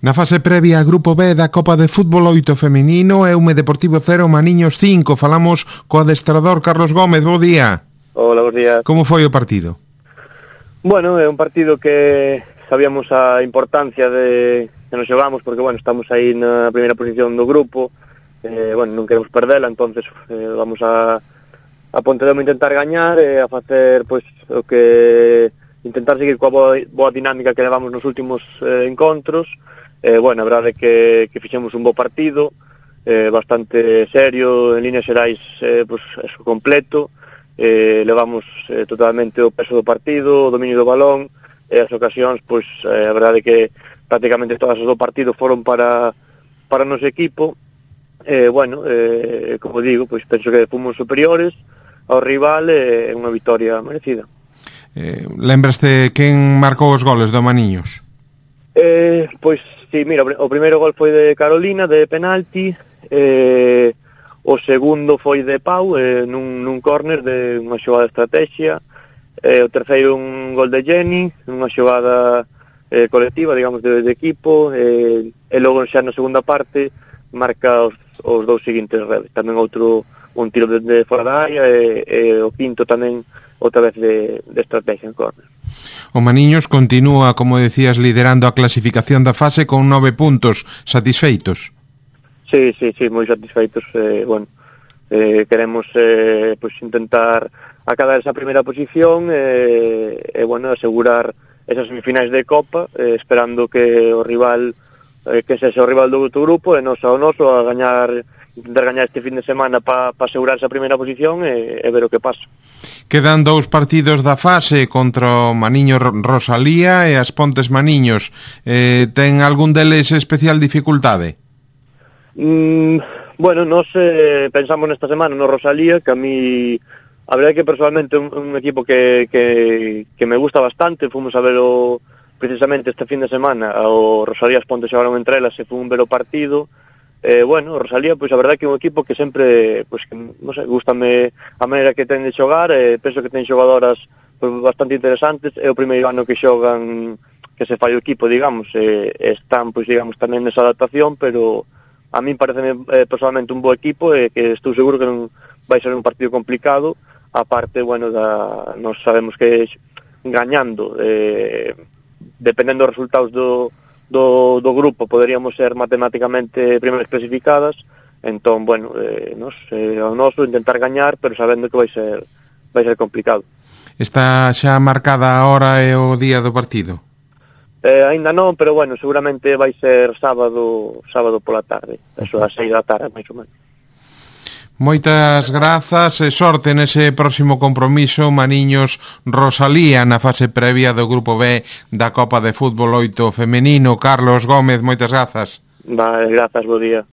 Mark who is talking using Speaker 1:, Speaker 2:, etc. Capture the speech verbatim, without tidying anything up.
Speaker 1: Na fase previa a Grupo B da Copa de Fútbol oito feminino, Eume Deportivo cero, Maniños cinco. Falamos co adestrador Carlos Gómez. Bo día.
Speaker 2: Hola, bos días.
Speaker 1: Como foi o partido?
Speaker 2: Bueno, é un partido que sabíamos a importancia de que nos xogamos, porque, bueno, estamos aí na primeira posición do grupo, eh, bueno, non queremos perdela, entonces eh, vamos a a Pontedeume intentar gañar e a facer, pois, o que intentar seguir coa boa, boa dinámica que levamos nos últimos eh, encontros. Eh, bueno, a verdade é que, que fixemos un bo partido, eh, bastante serio, en líneas xerais, eh, pues, eso completo, eh, levamos eh, totalmente o peso do partido, o dominio do balón, e as ocasións, pois, eh, a verdade é que prácticamente todas as do partido foron para, para o noso equipo. Eh, bueno, eh, como digo, pois penso que fomos superiores ao rival e eh, unha victoria merecida.
Speaker 1: Eh, lembraste quen marcou os goles do Maniños?
Speaker 2: Eh, pois, sí, mira, o primeiro gol foi de Carolina, de penalti, eh, o segundo foi de Pau, eh, nun, nun córner de unha xogada de estrategia, eh, o terceiro un gol de Jenny, unha xogada eh, colectiva, digamos, de, de equipo, eh, e logo xa na segunda parte marca os, os dous seguintes redes, tamén outro, un tiro de, de fora da área, e, e o quinto tamén outra vez de, de estrategia en córner.
Speaker 1: O Maniños continúa, como decías, liderando a clasificación da fase con nove puntos. Satisfeitos?
Speaker 2: Sí, sí, sí, moi satisfeitos. Eh, bueno, eh, queremos eh, pues, intentar acadar esa primeira posición e, eh, eh, bueno, asegurar esas semifinais de Copa, eh, esperando que o rival, eh, que sexa o rival do outro grupo, e nos ao noso a gañar, intentar gañar este fin de semana para pa asegurar esa primeira posición e, e ver o que pasa.
Speaker 1: Quedan dous partidos da fase contra o Maniño Rosalía e as Pontes Maniños. Eh, ten algún deles especial dificultade?
Speaker 2: Mm, bueno, nos eh, pensamos nesta semana no Rosalía, que a mí a verdade é que personalmente un, un equipo que, que, que me gusta bastante. Fomos a verlo precisamente este fin de semana, o Rosalía as Pontes xogaron entre elas e fun ver o partido. Eh, bueno, Rosalía, pois a verdade que é un equipo que sempre, pois que, non sei, gústame a maneira que ten de xogar, e eh, penso que ten xogadoras pois, bastante interesantes. É o primeiro ano que xogan, que se fai o equipo, digamos, e eh, están, pois digamos, tamén nesa adaptación, pero a mí parece eh, personalmente un bo equipo, e eh, que estou seguro que non vai ser un partido complicado. A parte, bueno, da, nos sabemos que gañando, eh, dependendo dos resultados do Do, do grupo, poderíamos ser matemáticamente primeiras clasificadas. Entón, bueno, eh, nos, eh, ao noso intentar gañar, pero sabendo que vai ser vai ser complicado.
Speaker 1: Está xa marcada a hora e o día do partido?
Speaker 2: Eh, ainda non, pero bueno, seguramente vai ser sábado sábado pola tarde, eso ás seis da tarde, máis ou menos.
Speaker 1: Moitas grazas e sorte nese próximo compromiso Maniños Rosalía na fase previa do Grupo B da Copa de Fútbol oito femenino. Carlos Gómez, moitas grazas.
Speaker 2: Vale, grazas, bo día.